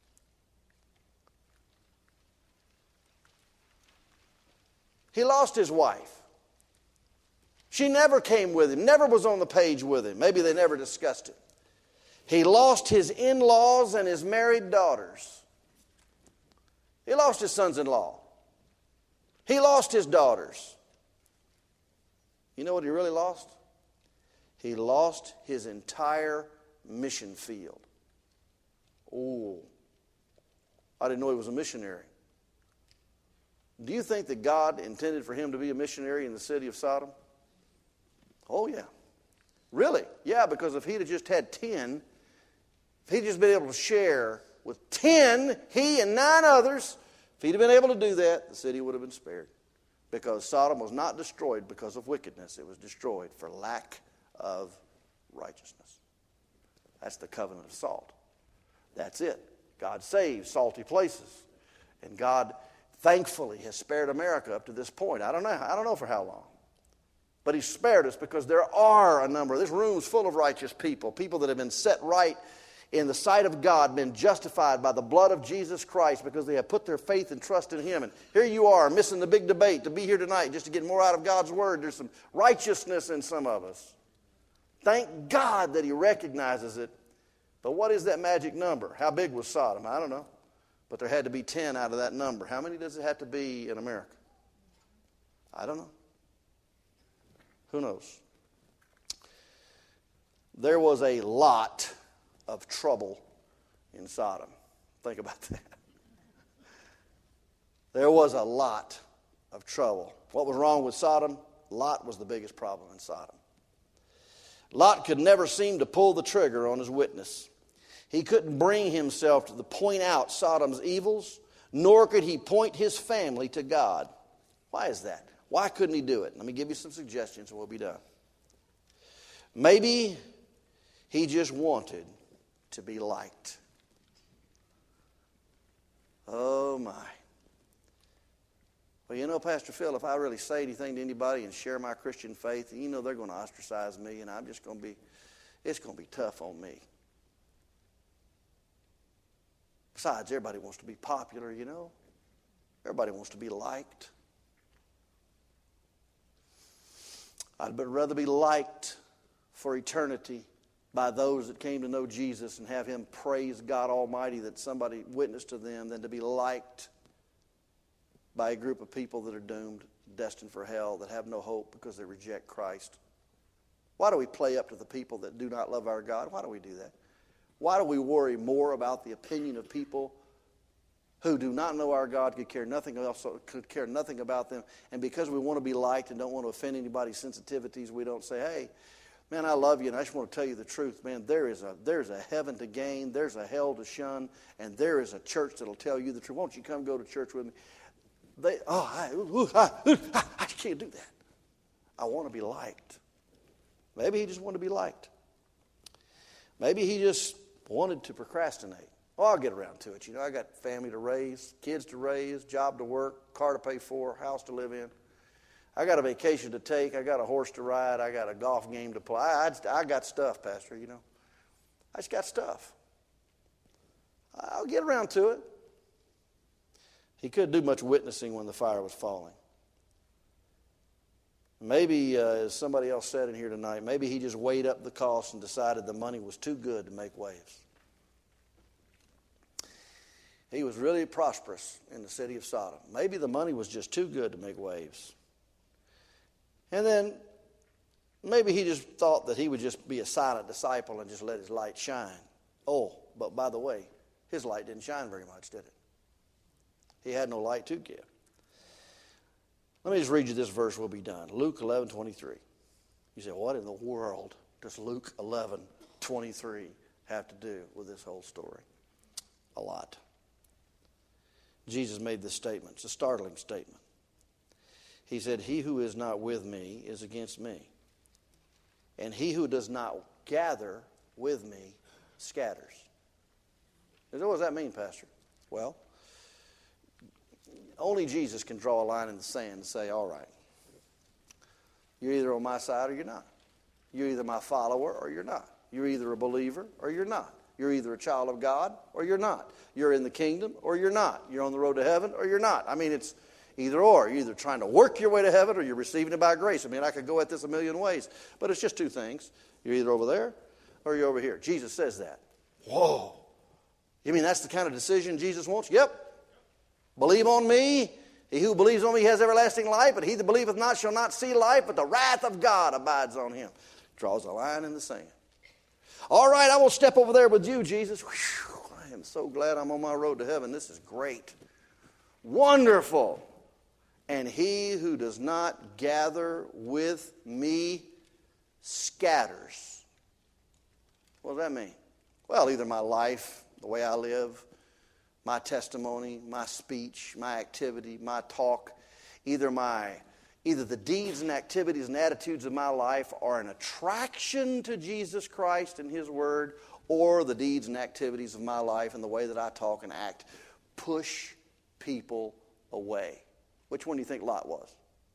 He lost his wife. She never came with him, never was on the page with him. Maybe they never discussed it. He lost his in-laws and his married daughters. He lost his sons-in-law. He lost his daughters. You know what he really lost? He lost his entire mission field. Oh, I didn't know he was a missionary. Do you think that God intended for him to be a missionary in the city of Sodom? Oh, yeah. Really? Yeah, because if he'd have just had 10, if he'd just been able to share with 10, he and 9 others, if he'd have been able to do that, the city would have been spared. Because Sodom was not destroyed because of wickedness. It was destroyed for lack of righteousness. That's the covenant of salt. That's it. God saves salty places. And God, thankfully, has spared America up to this point. I don't know for how long. But He's spared us because there are a number. This room's full of righteous people. People that have been set right in the sight of God, been justified by the blood of Jesus Christ because they have put their faith and trust in Him. And here you are, missing the big debate to be here tonight just to get more out of God's Word. There's some righteousness in some of us. Thank God that He recognizes it. But what is that magic number? How big was Sodom? I don't know. But there had to be 10 out of that number. How many does it have to be in America? I don't know. Who knows? There was a lot of trouble in Sodom. Think about that. There was a lot of trouble. What was wrong with Sodom? Lot was the biggest problem in Sodom. Lot could never seem to pull the trigger on his witness. He couldn't bring himself to point out Sodom's evils, nor could he point his family to God. Why is that? Why couldn't he do it? Let me give you some suggestions and we'll be done. Maybe he just wanted to be liked. Oh my. Well, you know, Pastor Phil, if I really say anything to anybody and share my Christian faith, you know they're going to ostracize me and it's going to be tough on me. Besides, everybody wants to be popular, you know. Everybody wants to be liked. I'd rather be liked for eternity by those that came to know Jesus and have Him praise God Almighty that somebody witnessed to them than to be liked by a group of people that are doomed, destined for hell, that have no hope because they reject Christ. Why do we play up to the people that do not love our God? Why do we do that? Why do we worry more about the opinion of people who do not know our God, could care nothing about them, and because we want to be liked and don't want to offend anybody's sensitivities, we don't say, hey, man, I love you, and I just want to tell you the truth. Man, there's a heaven to gain, there's a hell to shun, and there is a church that will tell you the truth. Won't you come go to church with me? I can't do that. I want to be liked. Maybe he just wanted to be liked. Maybe he just wanted to procrastinate. Oh, I'll get around to it. You know, I got family to raise, kids to raise, job to work, car to pay for, house to live in. I got a vacation to take. I got a horse to ride. I got a golf game to play. I got stuff, Pastor, you know. I just got stuff. I'll get around to it. He couldn't do much witnessing when the fire was falling. Maybe, as somebody else said in here tonight, maybe he just weighed up the cost and decided the money was too good to make waves. He was really prosperous in the city of Sodom. Maybe the money was just too good to make waves. And then maybe he just thought that he would just be a silent disciple and just let his light shine. Oh, but by the way, his light didn't shine very much, did it? He had no light to give. Let me just read you this verse, we'll be done. Luke 11:23. You say, what in the world does Luke 11:23 have to do with this whole story? A lot. Jesus made this statement. It's a startling statement. He said, he who is not with me is against me. And he who does not gather with me scatters. What does that mean, Pastor? Well, only Jesus can draw a line in the sand and say, all right, you're either on my side or you're not. You're either my follower or you're not. You're either a believer or you're not. You're either a child of God or you're not. You're in the kingdom or you're not. You're on the road to heaven or you're not. I mean, it's either or. You're either trying to work your way to heaven or you're receiving it by grace. I mean, I could go at this a million ways, but it's just two things. You're either over there or you're over here. Jesus says that. Whoa. You mean that's the kind of decision Jesus wants? Yep. Believe on me. He who believes on me has everlasting life, but he that believeth not shall not see life, but the wrath of God abides on him. Draws a line in the sand. All right, I will step over there with you, Jesus. Whew, I am so glad I'm on my road to heaven. This is great. Wonderful. And he who does not gather with me scatters. What does that mean? Well, either my life, the way I live, my testimony, my speech, my activity, my talk, either the deeds and activities and attitudes of my life are an attraction to Jesus Christ and his word, or the deeds and activities of my life and the way that I talk and act push people away. Which one do you think Lot was?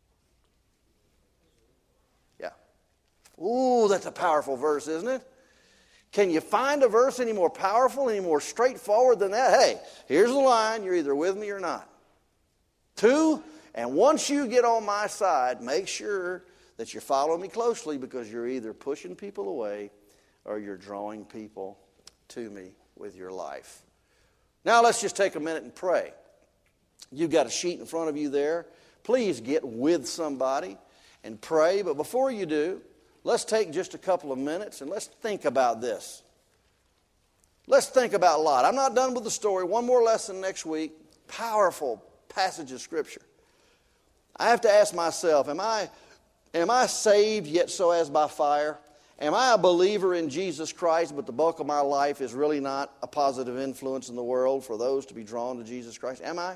Yeah. Ooh, that's a powerful verse, isn't it? Can you find a verse any more powerful, any more straightforward than that? Hey, here's the line. You're either with me or not. 2, and once you get on my side, make sure that you're following me closely, because you're either pushing people away or you're drawing people to me with your life. Now let's just take a minute and pray. You've got a sheet in front of you there. Please get with somebody and pray. But before you do, let's take just a couple of minutes and let's think about this. Let's think about Lot. I'm not done with the story. One more lesson next week. Powerful passage of Scripture. I have to ask myself, am I saved yet so as by fire? Am I a believer in Jesus Christ, but the bulk of my life is really not a positive influence in the world for those to be drawn to Jesus Christ? Am I?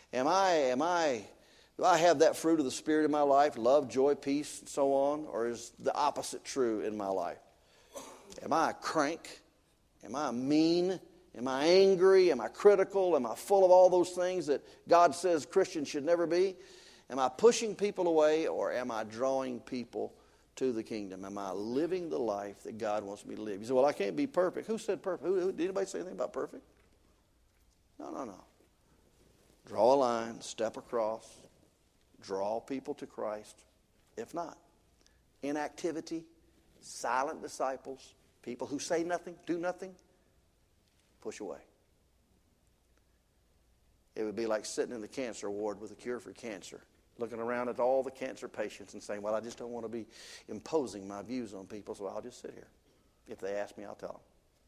Do I have that fruit of the Spirit in my life, love, joy, peace, and so on? Or is the opposite true in my life? Am I a crank? Am I mean? Am I angry? Am I critical? Am I full of all those things that God says Christians should never be? Am I pushing people away, or am I drawing people to the kingdom? Am I living the life that God wants me to live? You say, well, I can't be perfect. Who said perfect? Did anybody say anything about perfect? No. Draw a line, step across, draw people to Christ. If not, inactivity, silent disciples, people who say nothing, do nothing, push away. It would be like sitting in the cancer ward with a cure for cancer, looking around at all the cancer patients and saying, well, I just don't want to be imposing my views on people, so I'll just sit here. If they ask me, I'll tell them.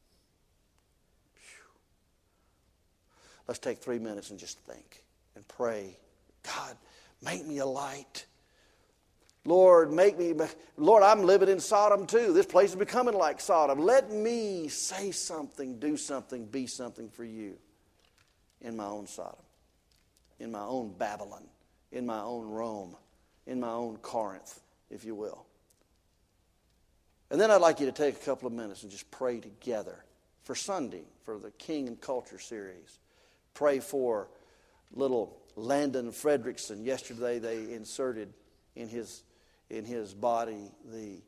Let's take 3 minutes and just think and pray. God, make me a light. Lord, Lord, I'm living in Sodom too. This place is becoming like Sodom. Let me say something, do something, be something for you in my own Sodom, in my own Babylon, in my own Rome, in my own Corinth, if you will. And then I'd like you to take a couple of minutes and just pray together for Sunday, for the King and Culture series. Pray for little Landon Fredrickson. Yesterday they inserted in his body the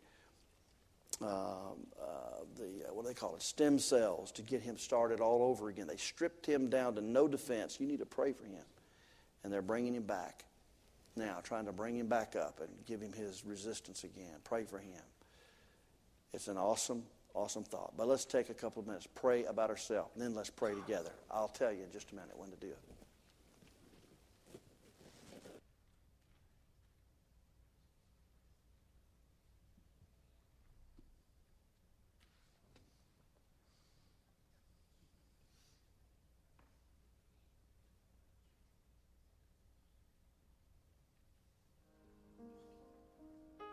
what do they call it? Stem cells to get him started all over again. They stripped him down to no defense. You need to pray for him. And they're bringing him back. now, trying to bring him back up and give him his resistance again. Pray for him. It's an awesome, awesome thought. But let's take a couple of minutes, pray about ourselves, and then let's pray together. I'll tell you in just a minute when to do it.